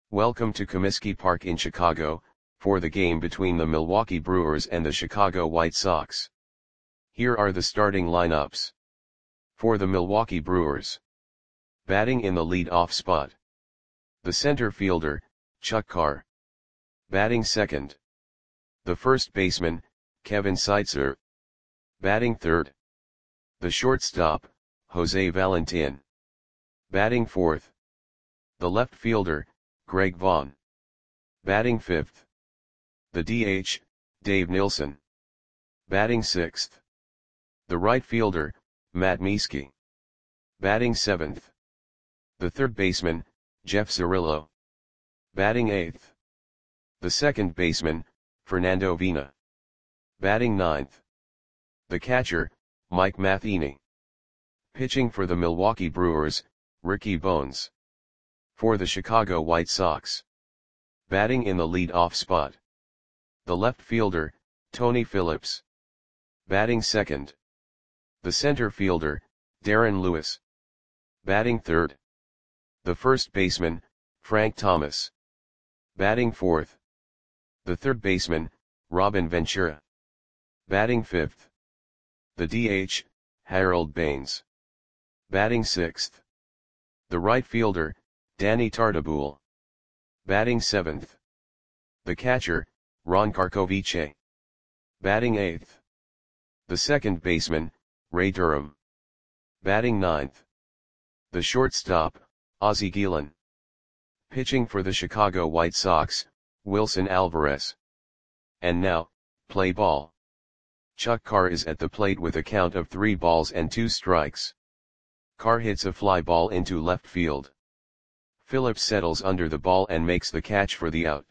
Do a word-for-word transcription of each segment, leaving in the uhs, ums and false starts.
Welcome to Comiskey Park in Chicago, for the game between the Milwaukee Brewers and the Chicago White Sox. Here are the starting lineups. For the Milwaukee Brewers. Batting in the lead-off spot. The center fielder, Chuck Carr. Batting second. The first baseman, Kevin Seitzer. Batting third. The shortstop, Jose Valentin. Batting fourth. The left fielder, Greg Vaughn. Batting fifth. The D H, Dave Nilsson. Batting sixth. The right fielder, Matt Mieske. Batting seventh. The third baseman, Jeff Cirillo. Batting eighth. The second baseman, Fernando Vina. Batting ninth. The catcher, Mike Matheny. Pitching for the Milwaukee Brewers, Ricky Bones. For the Chicago White Sox. Batting in the lead-off spot. The left fielder, Tony Phillips. Batting second. The center fielder, Darren Lewis. Batting third. The first baseman, Frank Thomas. Batting fourth. The third baseman, Robin Ventura. Batting fifth. The D H, Harold Baines. Batting sixth. The right fielder, Danny Tartabull. Batting seventh. The catcher, Ron Karkovice. Batting eighth. The second baseman, Ray Durham. Batting ninth. The shortstop, Ozzie Guillen. Pitching for the Chicago White Sox, Wilson Alvarez. And now, play ball. Chuck Carr is at the plate with a count of three balls and two strikes. Carr hits a fly ball into left field. Phillips settles under the ball and makes the catch for the out.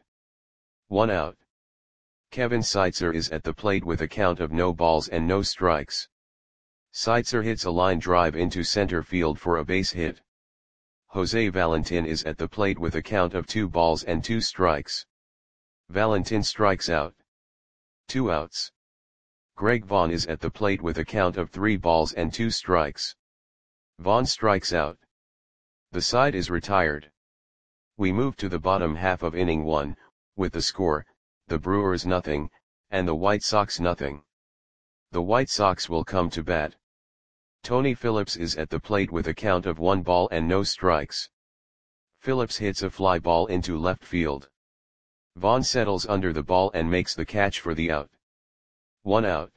One out. Kevin Seitzer is at the plate with a count of no balls and no strikes. Seitzer hits a line drive into center field for a base hit. Jose Valentin is at the plate with a count of two balls and two strikes. Valentin strikes out. Two outs. Greg Vaughn is at the plate with a count of three balls and two strikes. Vaughn strikes out. The side is retired. We move to the bottom half of inning one, with the score, the Brewers nothing, and the White Sox nothing. The White Sox will come to bat. Tony Phillips is at the plate with a count of one ball and no strikes. Phillips hits a fly ball into left field. Vaughn settles under the ball and makes the catch for the out. One out.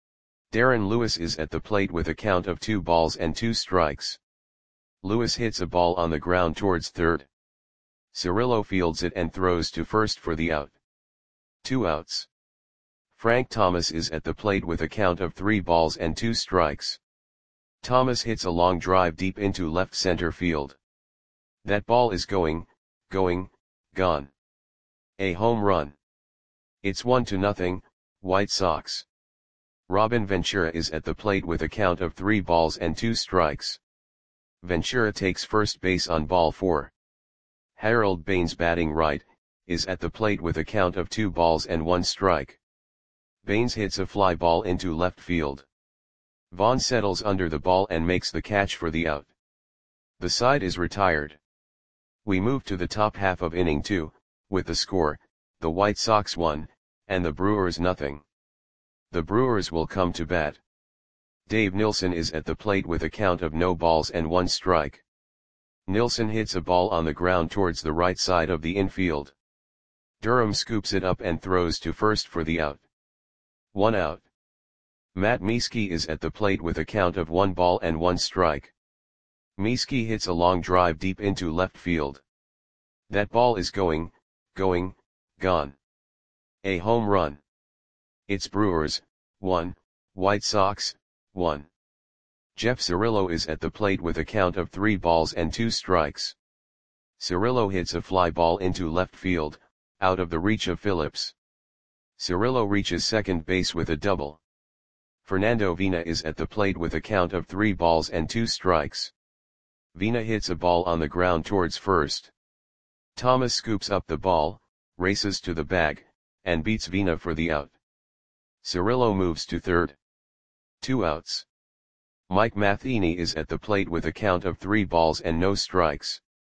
Darren Lewis is at the plate with a count of two balls and two strikes. Lewis hits a ball on the ground towards third. Cirillo fields it and throws to first for the out. Two outs. Frank Thomas is at the plate with a count of three balls and two strikes. Thomas hits a long drive deep into left center field. That ball is going, going, gone. A home run. It's one to nothing, White Sox. Robin Ventura is at the plate with a count of three balls and two strikes. Ventura takes first base on ball four. Harold Baines, batting right, is at the plate with a count of two balls and one strike. Baines hits a fly ball into left field. Vaughn settles under the ball and makes the catch for the out. The side is retired. We move to the top half of inning two, with the score, the White Sox one, and the Brewers nothing. The Brewers will come to bat. Dave Nilsson is at the plate with a count of no balls and one strike. Nilsson hits a ball on the ground towards the right side of the infield. Durham scoops it up and throws to first for the out. One out. Matt Mieske is at the plate with a count of one ball and one strike. Mieske hits a long drive deep into left field. That ball is going, going, gone. A home run. It's Brewers, one, White Sox, one. Jeff Cirillo is at the plate with a count of three balls and two strikes. Cirillo hits a fly ball into left field, out of the reach of Phillips. Cirillo reaches second base with a double. Fernando Vina is at the plate with a count of three balls and two strikes. Vina hits a ball on the ground towards first. Thomas scoops up the ball, races to the bag, and beats Vina for the out. Cirillo moves to third. Two outs. Mike Matheny is at the plate with a count of three balls and no strikes.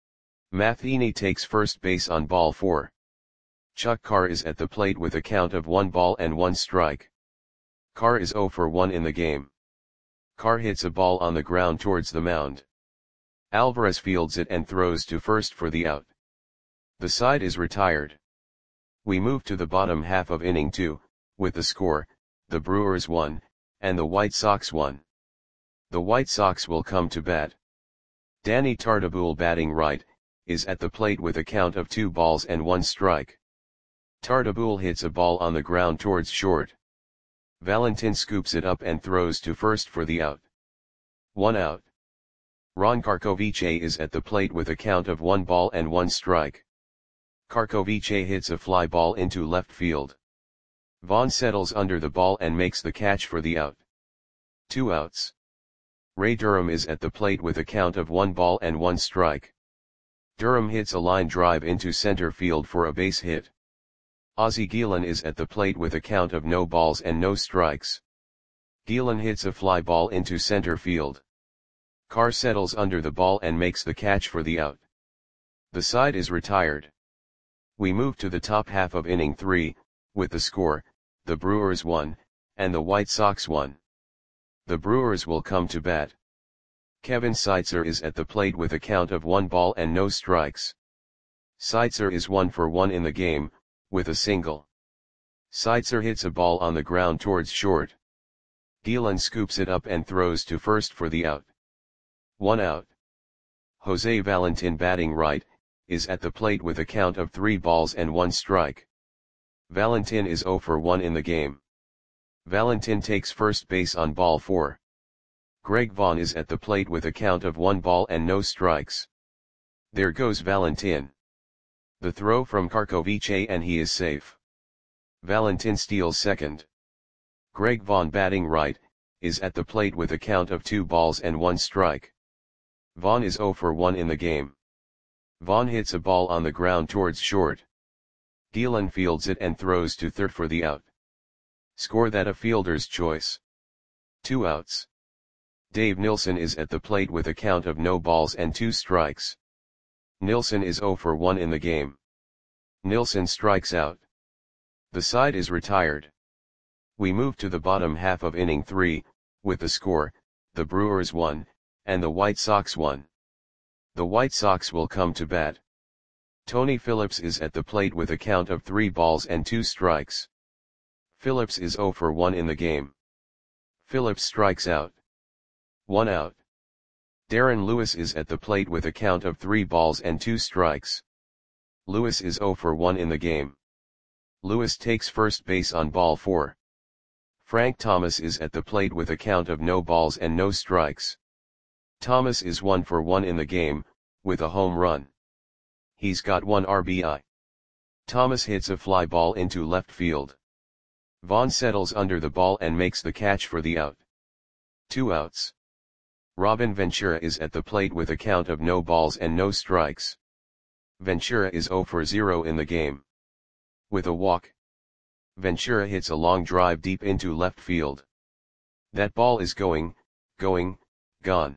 Matheny takes first base on ball four. Chuck Carr is at the plate with a count of one ball and one strike. Carr is zero for one in the game. Carr hits a ball on the ground towards the mound. Alvarez fields it and throws to first for the out. The side is retired. We move to the bottom half of inning two, with the score, the Brewers won, and the White Sox won. The White Sox will come to bat. Danny Tartabull, batting right, is at the plate with a count of two balls and one strike. Tartabull hits a ball on the ground towards short. Valentin scoops it up and throws to first for the out. One out. Ron Karkovice is at the plate with a count of one ball and one strike. Karkovice hits a fly ball into left field. Vaughn settles under the ball and makes the catch for the out. Two outs. Ray Durham is at the plate with a count of one ball and one strike. Durham hits a line drive into center field for a base hit. Ozzie Guillen is at the plate with a count of no balls and no strikes. Guillen hits a fly ball into center field. Carr settles under the ball and makes the catch for the out. The side is retired. We move to the top half of inning three, with the score, the Brewers won, and the White Sox won. The Brewers will come to bat. Kevin Seitzer is at the plate with a count of one ball and no strikes. Seitzer is one for one in the game, with a single. Seitzer hits a ball on the ground towards short. Guillen scoops it up and throws to first for the out. One out. Jose Valentin, batting right, is at the plate with a count of three balls and one strike. Valentin is zero for one in the game. Valentin takes first base on ball four. Greg Vaughn is at the plate with a count of one ball and no strikes. There goes Valentin. The throw from Karkovice and he is safe. Valentin steals second. Greg Vaughn, batting right, is at the plate with a count of two balls and one strike. Vaughn is zero for one in the game. Vaughn hits a ball on the ground towards short. Guillen fields it and throws to third for the out. Score that a fielder's choice. Two outs. Dave Nilsson is at the plate with a count of no balls and two strikes. Nilsson is zero for one in the game. Nilsson strikes out. The side is retired. We move to the bottom half of inning three, with the score, the Brewers won, and the White Sox won. The White Sox will come to bat. Tony Phillips is at the plate with a count of three balls and two strikes. Phillips is zero for one in the game. Phillips strikes out. One out. Darren Lewis is at the plate with a count of three balls and two strikes. Lewis is zero for one in the game. Lewis takes first base on ball four. Frank Thomas is at the plate with a count of no balls and no strikes. Thomas is one for one in the game, with a home run. He's got one R B I. Thomas hits a fly ball into left field. Vaughn settles under the ball and makes the catch for the out. Two outs. Robin Ventura is at the plate with a count of no balls and no strikes. Ventura is zero for zero in the game. With a walk. Ventura hits a long drive deep into left field. That ball is going, going, gone.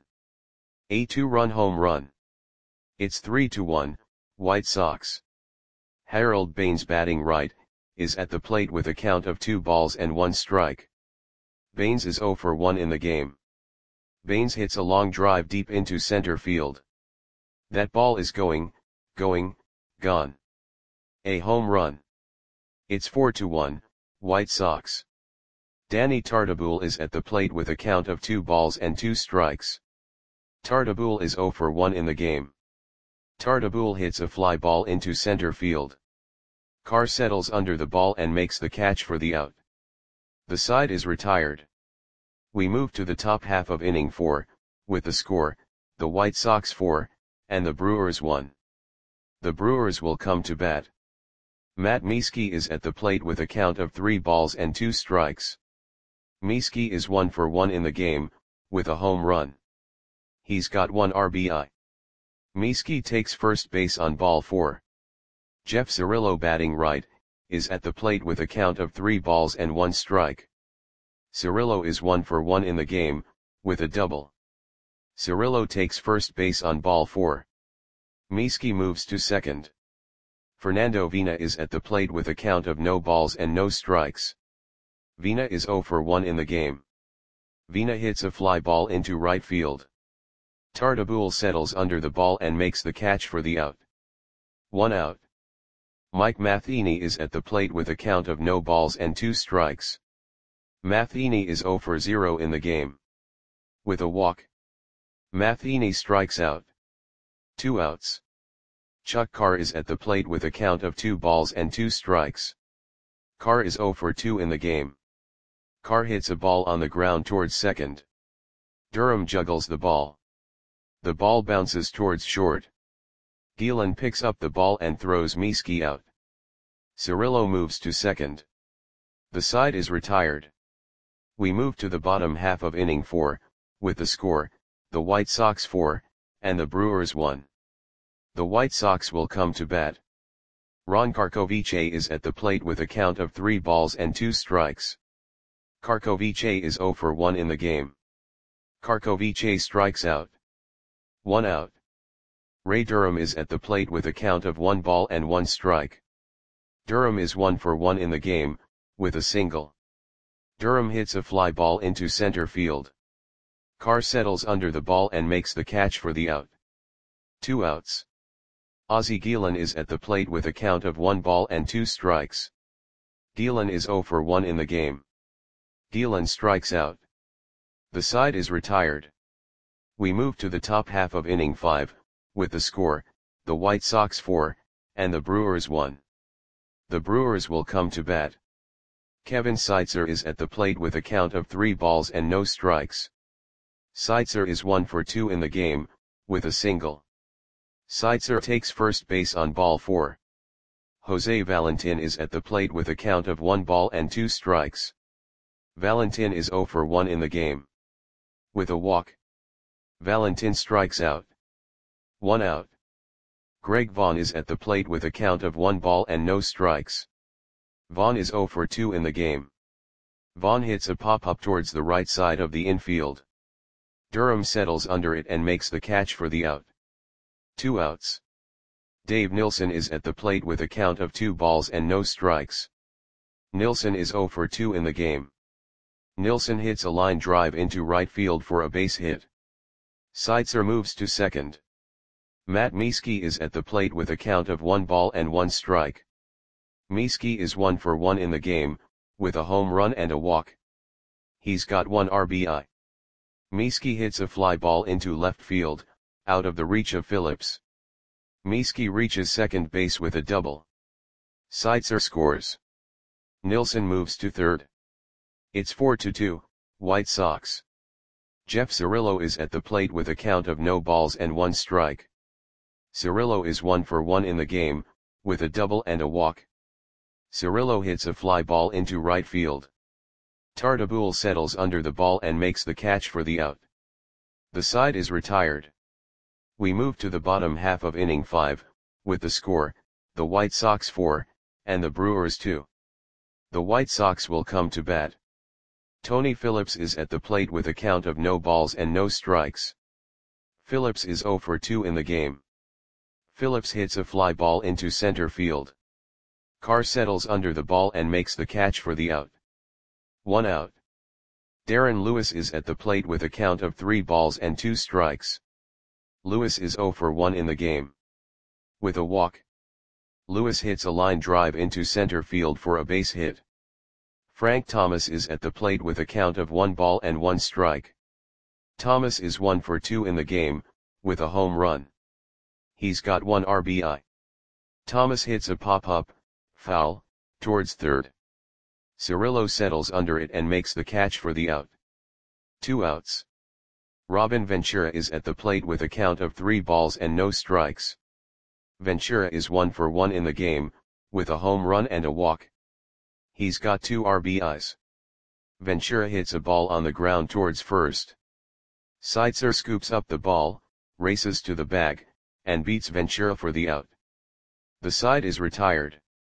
A two-run home run. It's three to one, White Sox. Harold Baines, batting right, is at the plate with a count of two balls and one strike. Baines is zero for one in the game. Baines hits a long drive deep into center field. That ball is going, going, gone. A home run. It's four to one, White Sox. Danny Tartabull is at the plate with a count of two balls and two strikes. Tartabull is zero for one in the game. Tartabull hits a fly ball into center field. Carr settles under the ball and makes the catch for the out. The side is retired. We move to the top half of inning four, with the score, the White Sox four, and the Brewers one. The Brewers will come to bat. Matt Mieske is at the plate with a count of three balls and two strikes. Mieske is one for one in the game, with a home run. He's got one R B I. Mieske takes first base on ball four. Jeff Cirillo, batting right, is at the plate with a count of three balls and one strike. Cirillo is one for one in the game, with a double. Cirillo takes first base on ball four. Mieski moves to second. Fernando Vina is at the plate with a count of no balls and no strikes. Vina is zero for one in the game. Vina hits a fly ball into right field. Tartabull settles under the ball and makes the catch for the out. One out. Mike Matheny is at the plate with a count of no balls and two strikes. Matheny is zero for zero in the game. With a walk, Matheny strikes out. Two outs. Chuck Carr is at the plate with a count of two balls and two strikes. Carr is zero for two in the game. Carr hits a ball on the ground towards second. Durham juggles the ball. The ball bounces towards short. Gielan picks up the ball and throws Mieski out. Cirillo moves to second. The side is retired. We move to the bottom half of inning four, with the score, the White Sox four, and the Brewers one. The White Sox will come to bat. Ron Karkovice is at the plate with a count of three balls and two strikes. Karkovice is zero for one in the game. Karkovice strikes out. One out. Ray Durham is at the plate with a count of one ball and one strike. Durham is one for one in the game, with a single. Durham hits a fly ball into center field. Carr settles under the ball and makes the catch for the out. Two outs. Ozzie Gielan is at the plate with a count of one ball and two strikes. Gielan is zero for one in the game. Gielan strikes out. The side is retired. We move to the top half of inning five, with the score, the White Sox four, and the Brewers one. The Brewers will come to bat. Kevin Seitzer is at the plate with a count of three balls and no strikes. Seitzer is one for two in the game, with a single. Seitzer takes first base on ball four. Jose Valentin is at the plate with a count of one ball and two strikes. Valentin is zero for one in the game. With a walk, Valentin strikes out. One out. Greg Vaughn is at the plate with a count of one ball and no strikes. Vaughn is zero for two in the game. Vaughn hits a pop-up towards the right side of the infield. Durham settles under it and makes the catch for the out. Two outs. Dave Nilsson is at the plate with a count of two balls and no strikes. Nilsson is zero for two in the game. Nilsson hits a line drive into right field for a base hit. Seitzer moves to second. Matt Mieski is at the plate with a count of one ball and one strike. Mieski is one for one in the game, with a home run and a walk. He's got one R B I. Mieski hits a fly ball into left field, out of the reach of Phillips. Mieski reaches second base with a double. Seitzer scores. Nilsson moves to third. It's four to two, White Sox. Jeff Cirillo is at the plate with a count of no balls and one strike. Cirillo is one for one in the game, with a double and a walk. Cirillo hits a fly ball into right field. Tartabull settles under the ball and makes the catch for the out. The side is retired. We move to the bottom half of inning five, with the score, the White Sox four, and the Brewers two. The White Sox will come to bat. Tony Phillips is at the plate with a count of no balls and no strikes. Phillips is zero for two in the game. Phillips hits a fly ball into center field. Carr settles under the ball and makes the catch for the out. One out. Darren Lewis is at the plate with a count of three balls and two strikes. Lewis is zero for one in the game. With a walk, Lewis hits a line drive into center field for a base hit. Frank Thomas is at the plate with a count of one ball and one strike. Thomas is one for two in the game, with a home run. He's got one R B I. Thomas hits a pop-up, foul, towards third. Cirillo settles under it and makes the catch for the out. Two outs. Robin Ventura is at the plate with a count of three balls and no strikes. Ventura is one for one in the game, with a home run and a walk. He's got two R B Is. Ventura hits a ball on the ground towards first. Seitzer scoops up the ball, races to the bag, and beats Ventura for the out. The side is retired.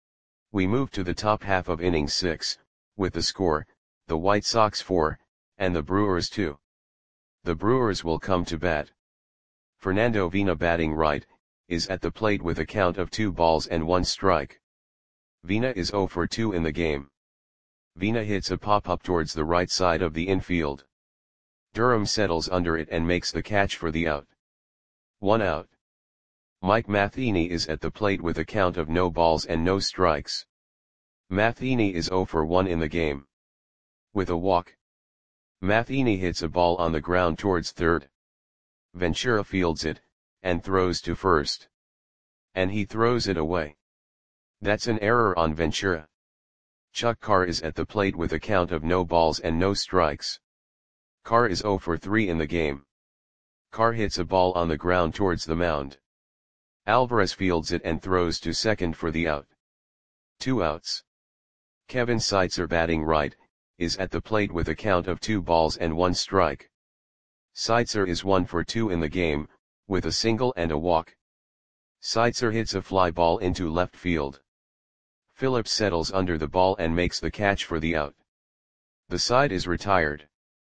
We move to the top half of inning six, with the score, the White Sox four, and the Brewers two. The Brewers will come to bat. Fernando Vina batting right, is at the plate with a count of two balls and one strike. Vina is zero for two in the game. Vina hits a pop-up towards the right side of the infield. Durham settles under it and makes the catch for the out. One out. Mike Matheny is at the plate with a count of no balls and no strikes. Matheny is zero for one in the game. With a walk, Matheny hits a ball on the ground towards third. Ventura fields it, and throws to first. And he throws it away. That's an error on Ventura. Chuck Carr is at the plate with a count of no balls and no strikes. Carr is zero for three in the game. Carr hits a ball on the ground towards the mound. Alvarez fields it and throws to second for the out. Two outs. Kevin Seitzer, batting right, is at the plate with a count of two balls and one strike. Seitzer is one for two in the game, with a single and a walk. Seitzer hits a fly ball into left field. Phillips settles under the ball and makes the catch for the out. The side is retired.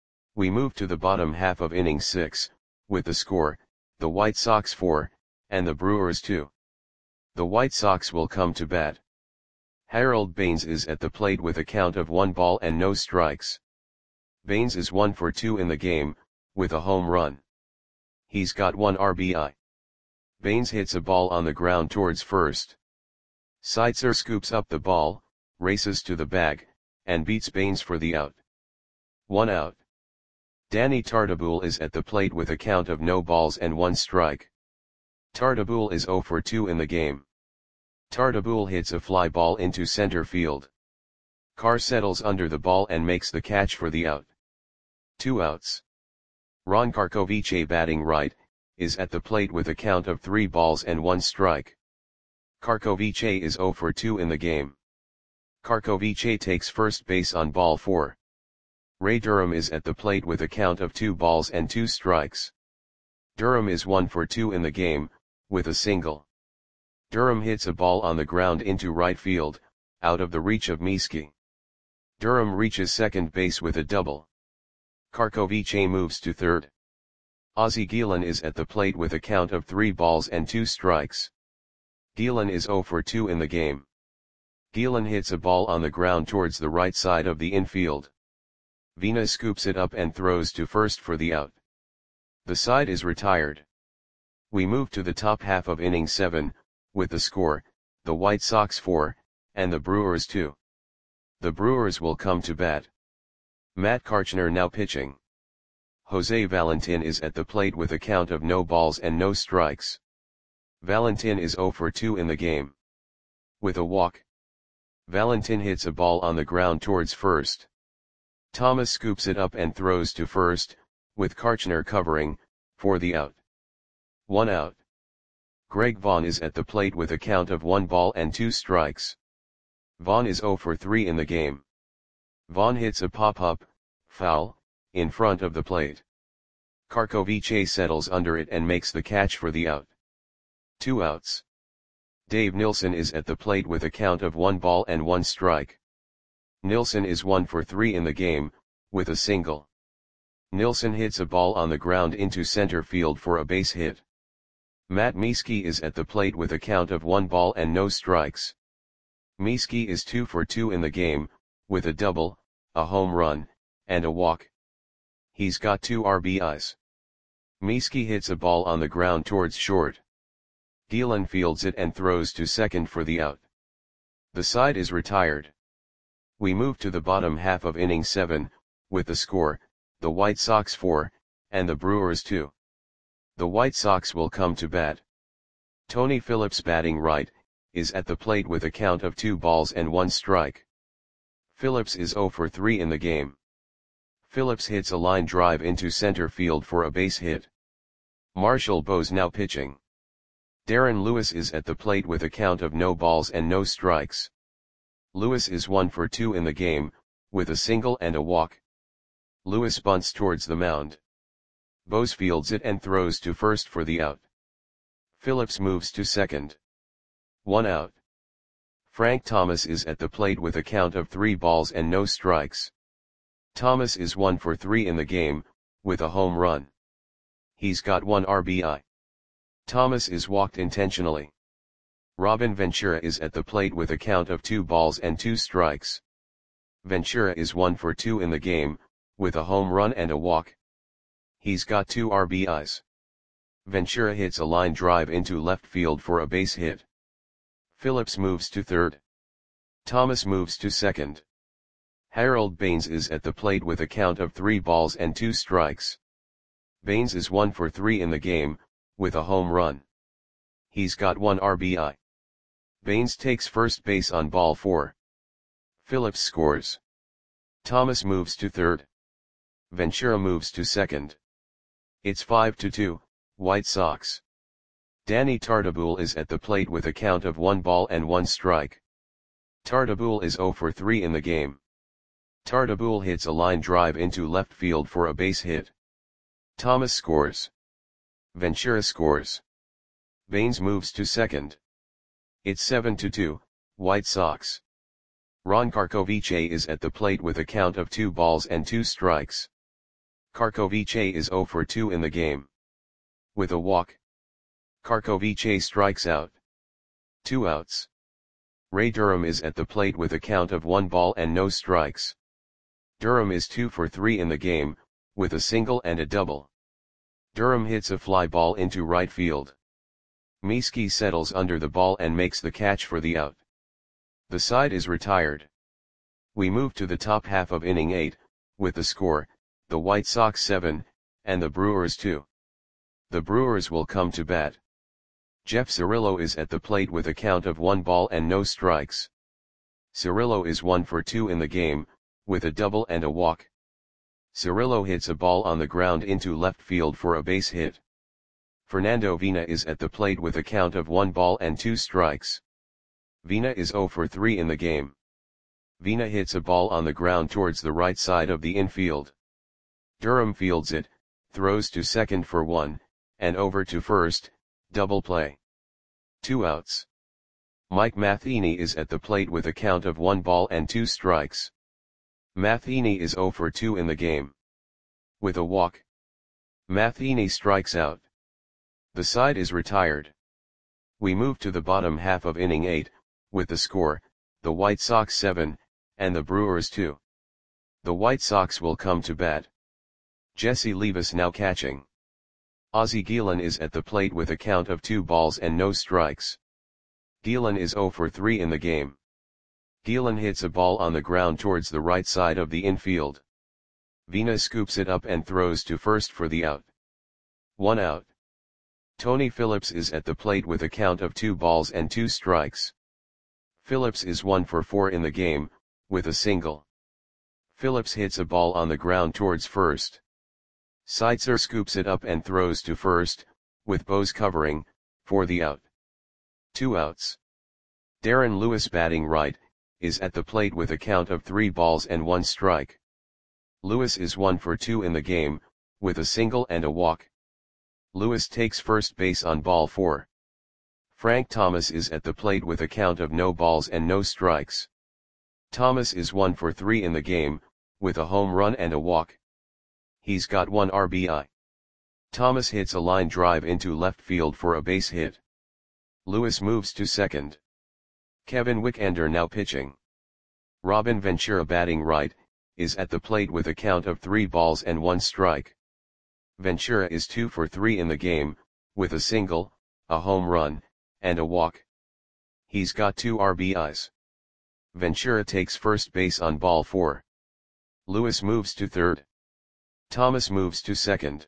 We move to the bottom half of inning six, with the score, the White Sox four, and the Brewers two. The White Sox will come to bat. Harold Baines is at the plate with a count of one ball and no strikes. Baines is one for two in the game, with a home run. He's got one R B I. Baines hits a ball on the ground towards first. Seitzer scoops up the ball, races to the bag, and beats Baines for the out. One out. Danny Tartabull is at the plate with a count of no balls and one strike. Tartabull is zero for two in the game. Tartabull hits a fly ball into center field. Carr settles under the ball and makes the catch for the out. Two outs. Ron Karkovice, batting right, is at the plate with a count of three balls and one strike. Karkovice is zero for two in the game. Karkovice takes first base on ball four. Ray Durham is at the plate with a count of two balls and two strikes. Durham is one for two in the game, with a single. Durham hits a ball on the ground into right field, out of the reach of Mieske. Durham reaches second base with a double. Karkovice moves to third. Ozzie Guillen is at the plate with a count of three balls and two strikes. Guillen is zero for two in the game. Guillen hits a ball on the ground towards the right side of the infield. Vina scoops it up and throws to first for the out. The side is retired. We move to the top half of inning seven, with the score, the White Sox four, and the Brewers two. The Brewers will come to bat. Matt Karchner now pitching. Jose Valentin is at the plate with a count of no balls and no strikes. Valentin is zero for two in the game. With a walk, Valentin hits a ball on the ground towards first. Thomas scoops it up and throws to first, with Karchner covering, for the out. One out. Greg Vaughn is at the plate with a count of one ball and two strikes. Vaughn is zero for three in the game. Vaughn hits a pop-up, foul, in front of the plate. Karkovice settles under it and makes the catch for the out. Two outs. Dave Nilsson is at the plate with a count of one ball and one strike. Nilsson is one for three in the game, with a single. Nilsson hits a ball on the ground into center field for a base hit. Matt Mieske is at the plate with a count of one ball and no strikes. Mieske is two for two in the game, with a double, a home run, and a walk. He's got two R B Is. Mieske hits a ball on the ground towards short. Guillen fields it and throws to second for the out. The side is retired. We move to the bottom half of inning seven, with the score, the White Sox four, and the Brewers two. The White Sox will come to bat. Tony Phillips, batting right, is at the plate with a count of two balls and one strike. Phillips is zero for three in the game. Phillips hits a line drive into center field for a base hit. Marshall Bose now pitching. Darren Lewis is at the plate with a count of no balls and no strikes. Lewis is one for two in the game, with a single and a walk. Lewis bunts towards the mound. Bose fields it and throws to first for the out. Phillips moves to second. One out. Frank Thomas is at the plate with a count of three balls and no strikes. Thomas is one for three in the game, with a home run. He's got one R B I. Thomas is walked intentionally. Robin Ventura is at the plate with a count of two balls and two strikes. Ventura is one for two in the game, with a home run and a walk. He's got two R B Is. Ventura hits a line drive into left field for a base hit. Phillips moves to third. Thomas moves to second. Harold Baines is at the plate with a count of three balls and two strikes. Baines is one for three in the game, with a home run. He's got one R B I. Baines takes first base on ball four. Phillips scores. Thomas moves to third. Ventura moves to second. It's five to two, White Sox. Danny Tartabull is at the plate with a count of one ball and one strike. Tartabull is zero for three in the game. Tartabull hits a line drive into left field for a base hit. Thomas scores. Ventura scores. Baines moves to second. It's seven to two, White Sox. Ron Karkovice is at the plate with a count of two balls and two strikes. Karkovice is zero for two in the game. With a walk. Karkovice strikes out. Two outs. Ray Durham is at the plate with a count of one ball and no strikes. Durham is two for three in the game, with a single and a double. Durham hits a fly ball into right field. Mieske settles under the ball and makes the catch for the out. The side is retired. We move to the top half of inning eight, with the score, the White Sox seven, and the Brewers two. The Brewers will come to bat. Jeff Cirillo is at the plate with a count of one ball and no strikes. Cirillo is one for two in the game, with a double and a walk. Cirillo hits a ball on the ground into left field for a base hit. Fernando Vina is at the plate with a count of one ball and two strikes. Vina is zero for three in the game. Vina hits a ball on the ground towards the right side of the infield. Durham fields it, throws to second for one, and over to first, double play. Two outs. Mike Matheny is at the plate with a count of one ball and two strikes. Matheny is zero for two in the game. With a walk. Matheny strikes out. The side is retired. We move to the bottom half of inning eight, with the score, the White Sox seven, and the Brewers two. The White Sox will come to bat. Jesse Levis now catching. Ozzie Guillen is at the plate with a count of two balls and no strikes. Guillen is zero for three in the game. Guillen hits a ball on the ground towards the right side of the infield. Vina scoops it up and throws to first for the out. One out. Tony Phillips is at the plate with a count of two balls and two strikes. Phillips is one for four in the game, with a single. Phillips hits a ball on the ground towards first. Seitzer scoops it up and throws to first, with Bose covering, for the out. Two outs. Darren Lewis batting right, is at the plate with a count of three balls and one strike. Lewis is one for two in the game, with a single and a walk. Lewis takes first base on ball four. Frank Thomas is at the plate with a count of no balls and no strikes. Thomas is one for three in the game, with a home run and a walk. He's got one R B I. Thomas hits a line drive into left field for a base hit. Lewis moves to second. Kevin Wickender now pitching. Robin Ventura batting right, is at the plate with a count of three balls and one strike. Ventura is two for three in the game, with a single, a home run, and a walk. He's got two R B Is. Ventura takes first base on ball four. Lewis moves to third. Thomas moves to second.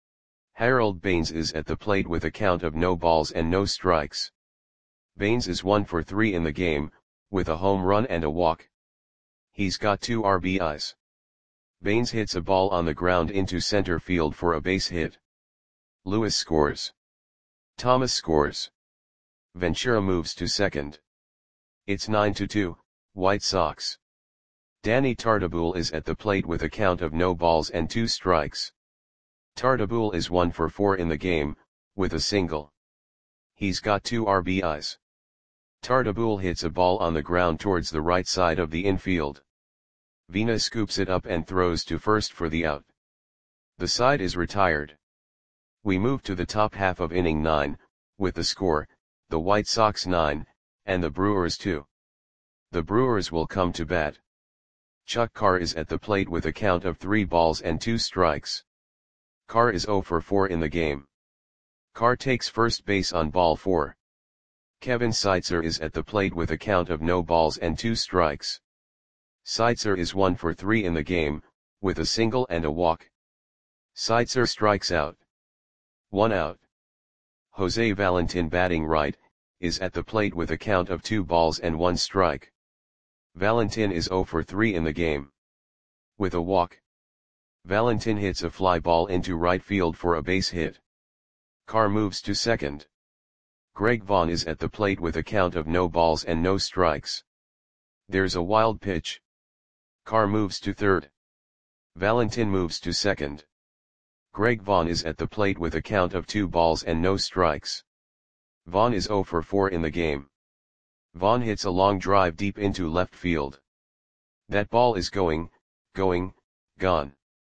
Harold Baines is at the plate with a count of no balls and no strikes. Baines is one for three in the game, with a home run and a walk. He's got two R B Is. Baines hits a ball on the ground into center field for a base hit. Lewis scores. Thomas scores. Ventura moves to second. It's nine to two, White Sox. Danny Tartabull is at the plate with a count of no balls and two strikes. Tartabull is one for four in the game, with a single. He's got two R B Is. Tartabull hits a ball on the ground towards the right side of the infield. Vina scoops it up and throws to first for the out. The side is retired. We move to the top half of inning nine, with the score, the White Sox nine, and the Brewers two. The Brewers will come to bat. Chuck Carr is at the plate with a count of three balls and two strikes. Carr is zero for four in the game. Carr takes first base on ball four. Kevin Seitzer is at the plate with a count of no balls and two strikes. Seitzer is one for three in the game, with a single and a walk. Seitzer strikes out. One out. Jose Valentin, batting right, is at the plate with a count of two balls and one strike. Valentin is zero for three in the game. With a walk. Valentin hits a fly ball into right field for a base hit. Carr moves to second. Greg Vaughn is at the plate with a count of no balls and no strikes. There's a wild pitch. Carr moves to third. Valentin moves to second. Greg Vaughn is at the plate with a count of two balls and no strikes. Vaughn is zero for four in the game. Vaughn hits a long drive deep into left field. That ball is going, going, gone.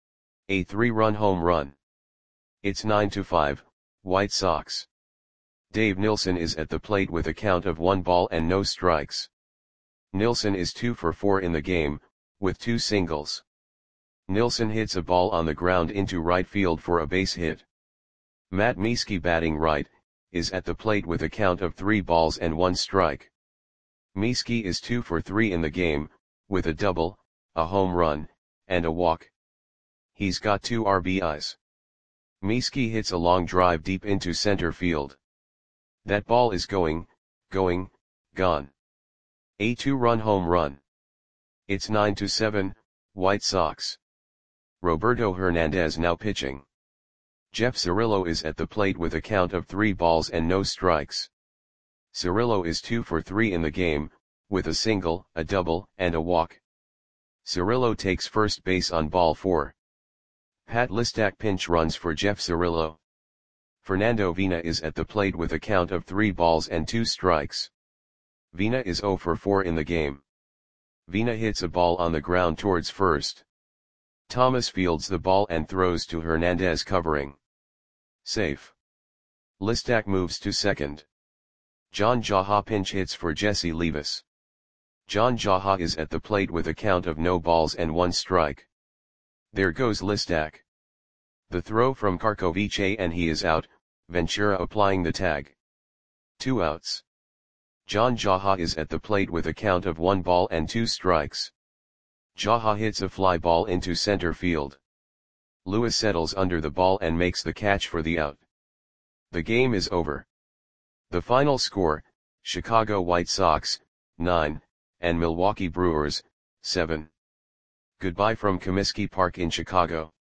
A three-run home run. It's nine to five, White Sox. Dave Nilsson is at the plate with a count of one ball and no strikes. Nilsson is two for four in the game, with two singles. Nilsson hits a ball on the ground into right field for a base hit. Matt Mieske, batting right, is at the plate with a count of three balls and one strike. Mieske is two for three in the game, with a double, a home run, and a walk. He's got two R B Is. Mieske hits a long drive deep into center field. That ball is going, going, gone. A two-run home run. It's nine to seven, White Sox. Roberto Hernandez now pitching. Jeff Cirillo is at the plate with a count of three balls and no strikes. Cirillo is two for three in the game, with a single, a double, and a walk. Cirillo takes first base on ball four. Pat Listak pinch runs for Jeff Cirillo. Fernando Vina is at the plate with a count of three balls and two strikes. Vina is zero for four in the game. Vina hits a ball on the ground towards first. Thomas fields the ball and throws to Hernandez, covering. Safe. Listak moves to second. John Jaha pinch hits for Jesse Levis. John Jaha is at the plate with a count of no balls and one strike. There goes Listak. The throw from Karkovice and he is out, Ventura applying the tag. Two outs. John Jaha is at the plate with a count of one ball and two strikes. Jaha hits a fly ball into center field. Lewis settles under the ball and makes the catch for the out. The game is over. The final score, Chicago White Sox, nine, and Milwaukee Brewers, seven. Goodbye from Comiskey Park in Chicago.